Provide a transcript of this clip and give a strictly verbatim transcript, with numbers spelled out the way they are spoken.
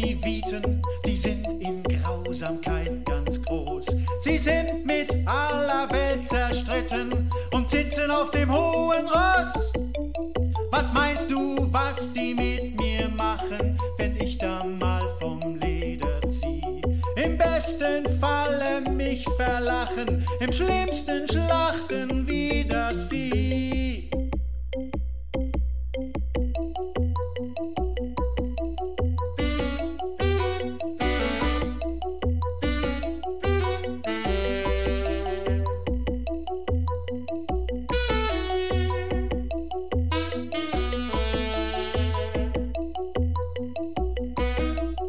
Leviten, die sind in Grausamkeit ganz groß. Sie sind mit aller Welt zerstritten und sitzen auf dem hohen Ross. Was meinst du, was die mit mir machen, wenn ich da mal vom Leder zieh? Im besten Falle mich verlachen, im schlimmsten schlachten wie das Vieh.